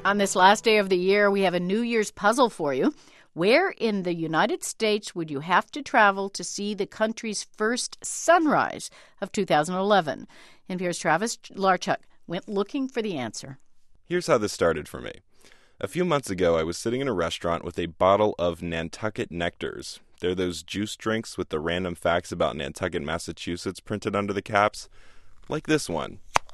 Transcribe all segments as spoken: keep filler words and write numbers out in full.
On this last day of the year, we have a New Year's puzzle for you. Where in the United States would you have to travel to see the country's first sunrise of two thousand eleven? N P R's Travis Larchuk went looking for the answer. Here's how this started for me. A few months ago, I was sitting in a restaurant with a bottle of Nantucket Nectars. They're those juice drinks with the random facts about Nantucket, Massachusetts printed under the caps. Like this one.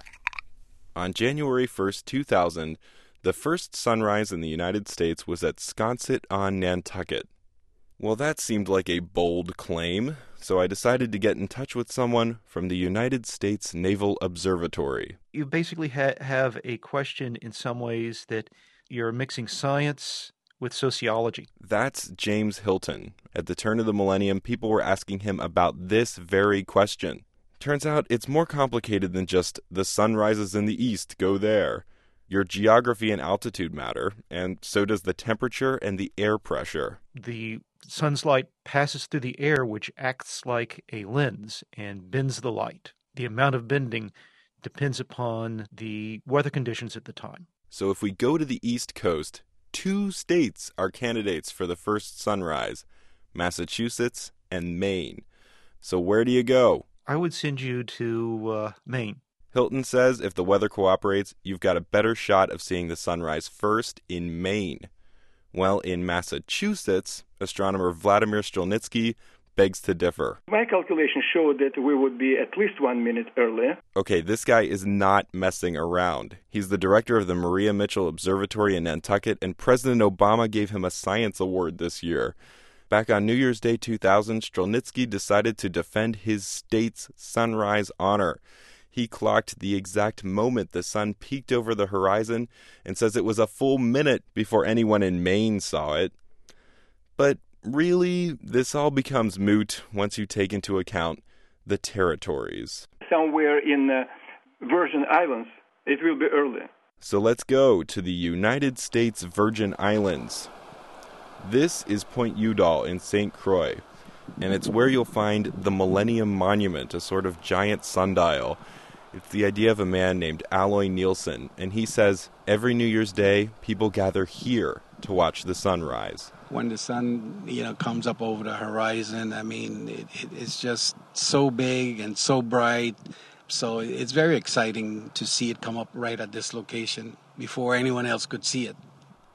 On January first, two thousand, the first sunrise in the United States was at Sconset on Nantucket. Well, that seemed like a bold claim, so I decided to get in touch with someone from the United States Naval Observatory. You basically ha- have a question in some ways that you're mixing science with sociology. That's James Hilton. At the turn of the millennium, people were asking him about this very question. Turns out it's more complicated than just the sun rises in the east, go there. Your geography and altitude matter, and so does the temperature and the air pressure. The sun's light passes through the air, which acts like a lens and bends the light. The amount of bending depends upon the weather conditions at the time. So if we go to the East Coast, two states are candidates for the first sunrise, Massachusetts and Maine. So where do you go? I would send you to uh, Maine. Hilton says if the weather cooperates, you've got a better shot of seeing the sunrise first in Maine. Well, in Massachusetts, astronomer Vladimir Strelnitsky begs to differ. My calculations show that we would be at least one minute earlier. Okay, this guy is not messing around. He's the director of the Maria Mitchell Observatory in Nantucket, and President Obama gave him a science award this year. Back on New Year's Day two thousand, Strelnitsky decided to defend his state's sunrise honor. He clocked the exact moment the sun peeked over the horizon and says it was a full minute before anyone in Maine saw it. But really, this all becomes moot once you take into account the territories. Somewhere in uh, Virgin Islands, it will be early. So let's go to the United States Virgin Islands. This is Point Udall in Saint Croix, and it's where you'll find the Millennium Monument, a sort of giant sundial. It's the idea of a man named Alloy Nielsen, and he says every New Year's Day, people gather here to watch the sunrise. When the sun, you know, comes up over the horizon, I mean, it, it, it's just so big and so bright. So it's very exciting to see it come up right at this location before anyone else could see it.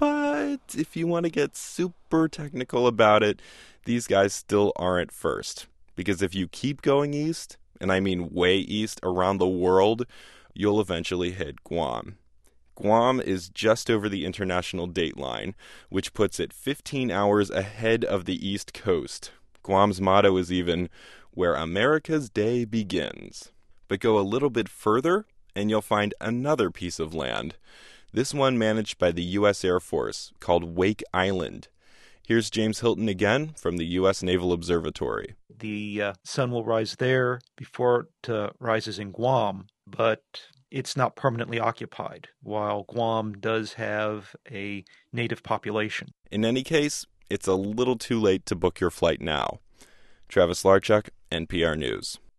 But if you want to get super technical about it, these guys still aren't first. Because if you keep going east, and I mean way east around the world, you'll eventually hit Guam. Guam is just over the international date line, which puts it fifteen hours ahead of the East Coast. Guam's motto is even, where America's day begins. But go a little bit further, and you'll find another piece of land. This one managed by the U S Air Force, called Wake Island. Here's James Hilton again from the U S Naval Observatory. The uh, sun will rise there before it uh, rises in Guam, but it's not permanently occupied, while Guam does have a native population. In any case, it's a little too late to book your flight now. Travis Larchuk, N P R News.